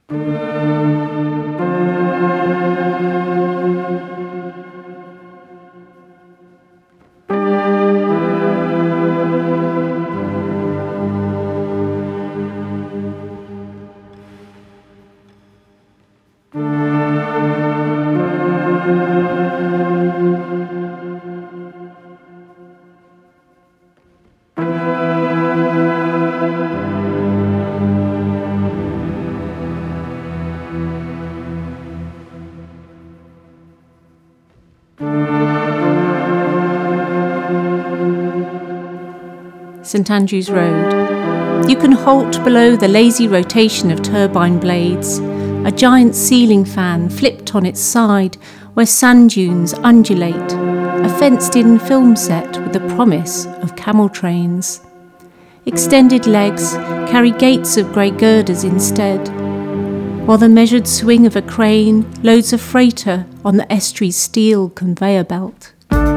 St Andrews Road. You can halt below the lazy rotation of turbine blades, a giant ceiling fan flipped on its side where sand dunes undulate, a fenced-in film set with the promise of camel trains. Extended legs carry gates of grey girders instead, while the measured swing of a crane loads a freighter on the estuary's steel conveyor belt.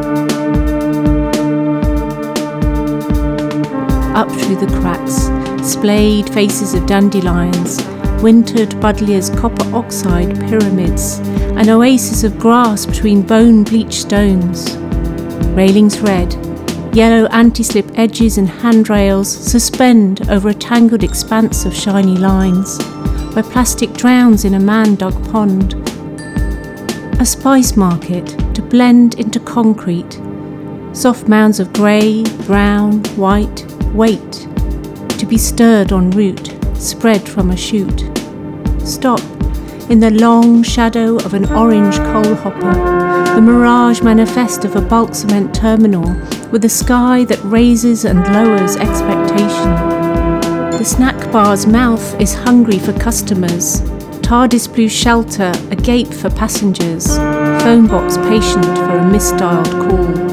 Up through the cracks, splayed faces of dandelions, wintered Budleier's copper oxide pyramids, an oasis of grass between bone-bleached stones. Railings red, yellow anti-slip edges and handrails suspend over a tangled expanse of shiny lines, where plastic drowns in a man-dug pond. A spice market to blend into concrete, soft mounds of grey, brown, white, wait, to be stirred en route, spread from a chute. Stop in the long shadow of an orange coal hopper, the mirage manifest of a bulk cement terminal with a sky that raises and lowers expectation. The snack bar's mouth is hungry for customers, TARDIS blue shelter agape for passengers, phone box patient for a misdialed call.